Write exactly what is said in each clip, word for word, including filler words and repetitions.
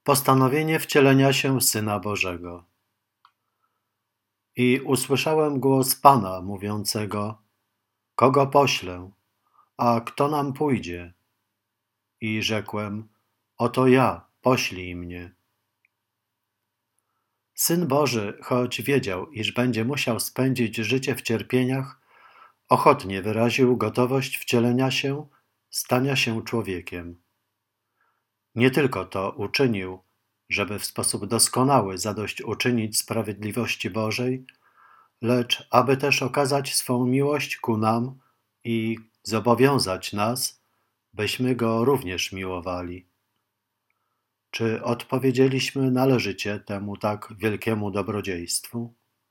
Postanowienie wcielenia się Syna Bożego. I usłyszałem głos Pana mówiącego: Kogo poślę, a kto nam pójdzie? I rzekłem: Oto ja, poślij mnie. Syn Boży, choć wiedział, iż będzie musiał spędzić życie w cierpieniach, ochotnie wyraził gotowość wcielenia się, stania się człowiekiem. Nie tylko to uczynił, żeby w sposób doskonały zadośćuczynić sprawiedliwości Bożej, lecz aby też okazać swą miłość ku nam i zobowiązać nas, byśmy Go również miłowali. Czy odpowiedzieliśmy należycie temu tak wielkiemu dobrodziejstwu?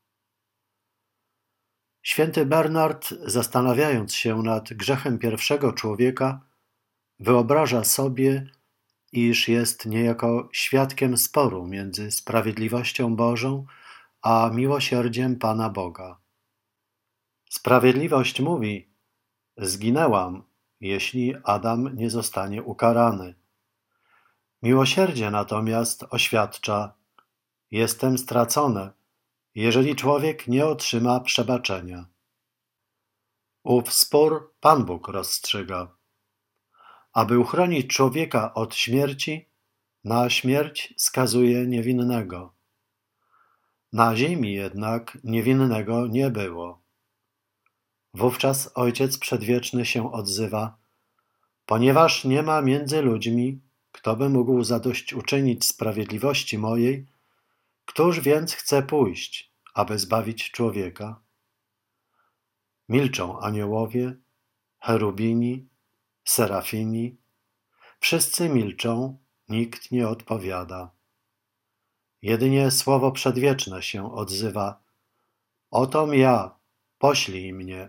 Święty Bernard, zastanawiając się nad grzechem pierwszego człowieka, wyobraża sobie, iż jest niejako świadkiem sporu między sprawiedliwością Bożą a miłosierdziem Pana Boga. Sprawiedliwość mówi: zginęłam, jeśli Adam nie zostanie ukarany. Miłosierdzie natomiast oświadcza: jestem stracone, jeżeli człowiek nie otrzyma przebaczenia. Ów spór Pan Bóg rozstrzyga. Aby uchronić człowieka od śmierci, na śmierć skazuje niewinnego. Na ziemi jednak niewinnego nie było. Wówczas Ojciec Przedwieczny się odzywa: ponieważ nie ma między ludźmi, kto by mógł zadośćuczynić sprawiedliwości mojej, któż więc chce pójść, aby zbawić człowieka? Milczą aniołowie, cherubini, serafini. Wszyscy milczą, nikt nie odpowiada. Jedynie Słowo Przedwieczne się odzywa: otom ja, poślij mnie.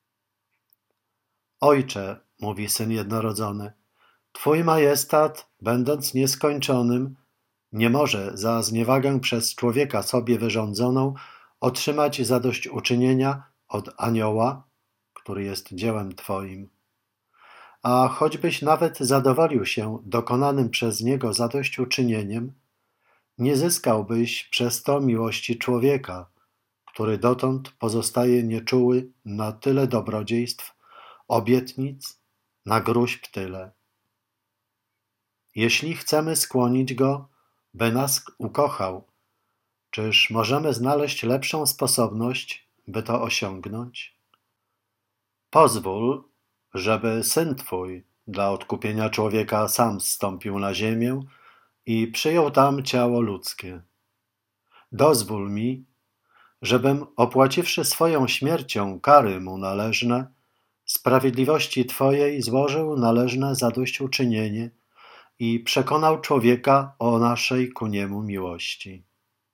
Ojcze, mówi Syn Jednorodzony, Twój majestat, będąc nieskończonym, nie może za zniewagę przez człowieka sobie wyrządzoną otrzymać zadośćuczynienia od anioła, który jest dziełem Twoim. A choćbyś nawet zadowolił się dokonanym przez niego zadośćuczynieniem, nie zyskałbyś przez to miłości człowieka, który dotąd pozostaje nieczuły na tyle dobrodziejstw, obietnic, na gróźb tyle. Jeśli chcemy skłonić go, by nas ukochał, czyż możemy znaleźć lepszą sposobność, by to osiągnąć? Pozwól, żeby Syn Twój dla odkupienia człowieka sam zstąpił na ziemię i przyjął tam ciało ludzkie. Dozwól mi, żebym, opłaciwszy swoją śmiercią kary mu należne, sprawiedliwości Twojej złożył należne zadośćuczynienie i przekonał człowieka o naszej ku niemu miłości.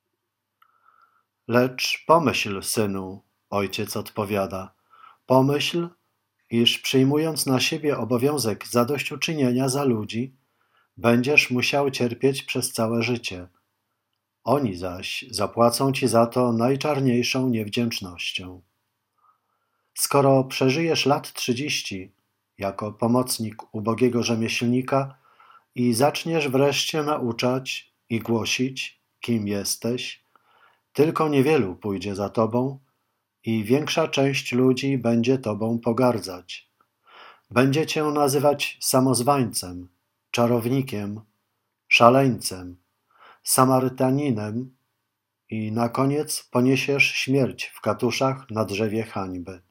Lecz pomyśl, synu, ojciec odpowiada, pomyśl, iż przyjmując na siebie obowiązek zadośćuczynienia za ludzi, będziesz musiał cierpieć przez całe życie. Oni zaś zapłacą ci za to najczarniejszą niewdzięcznością. Skoro przeżyjesz lat trzydzieści jako pomocnik ubogiego rzemieślnika i zaczniesz wreszcie nauczać i głosić, kim jesteś, tylko niewielu pójdzie za tobą i większa część ludzi będzie tobą pogardzać. Będzie cię nazywać samozwańcem, czarownikiem, szaleńcem, Samarytaninem i na koniec poniesiesz śmierć w katuszach na drzewie hańby.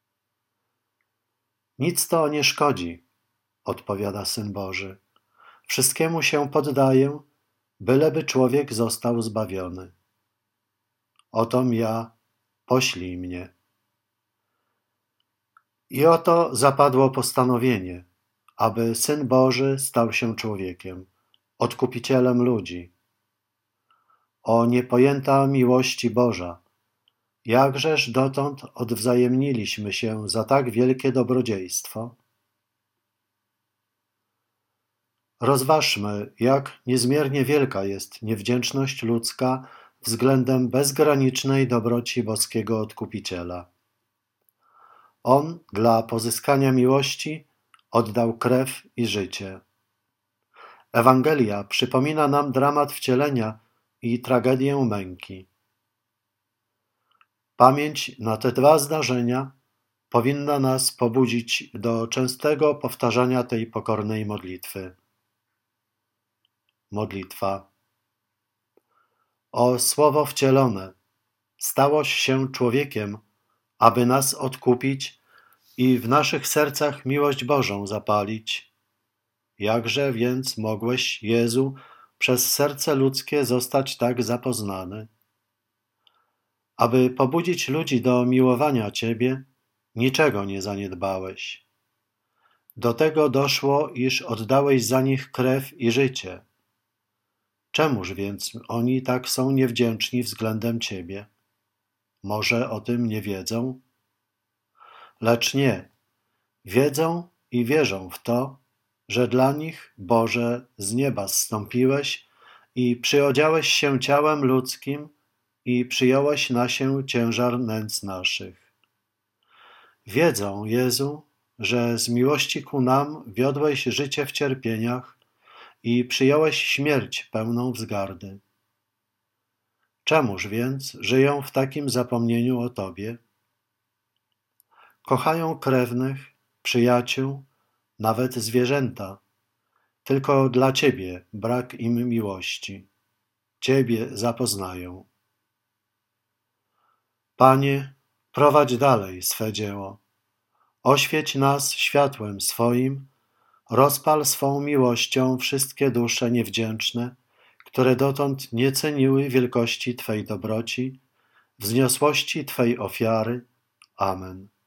Nic to nie szkodzi, odpowiada Syn Boży. Wszystkiemu się poddaję, byleby człowiek został zbawiony. Otom ja, poślij mnie. I oto zapadło postanowienie, aby Syn Boży stał się człowiekiem, odkupicielem ludzi. O niepojęta miłości Boża, jakżeż dotąd odwzajemniliśmy się za tak wielkie dobrodziejstwo? Rozważmy, jak niezmiernie wielka jest niewdzięczność ludzka względem bezgranicznej dobroci boskiego Odkupiciela. On dla pozyskania miłości oddał krew i życie. Ewangelia przypomina nam dramat wcielenia i tragedię męki. Pamięć na te dwa zdarzenia powinna nas pobudzić do częstego powtarzania tej pokornej modlitwy. Modlitwa. O Słowo wcielone, stałoś się człowiekiem, aby nas odkupić i w naszych sercach miłość Bożą zapalić. Jakże więc mogłeś, Jezu, przez serce ludzkie zostać tak zapoznany? Aby pobudzić ludzi do miłowania Ciebie, niczego nie zaniedbałeś. Do tego doszło, iż oddałeś za nich krew i życie. Czemuż więc oni tak są niewdzięczni względem Ciebie? Może o tym nie wiedzą? Lecz nie, wiedzą i wierzą w to, że dla nich, Boże, z nieba zstąpiłeś i przyodziałeś się ciałem ludzkim i przyjąłeś na się ciężar nędz naszych. Wiedzą, Jezu, że z miłości ku nam wiodłeś życie w cierpieniach i przyjąłeś śmierć pełną wzgardy. Czemuż więc żyją w takim zapomnieniu o Tobie? Kochają krewnych, przyjaciół, nawet zwierzęta, tylko dla Ciebie brak im miłości. Ciebie zapoznają. Panie, prowadź dalej swe dzieło. Oświeć nas światłem swoim, rozpal swą miłością wszystkie dusze niewdzięczne, które dotąd nie ceniły wielkości Twej dobroci, wzniosłości Twej ofiary. Amen.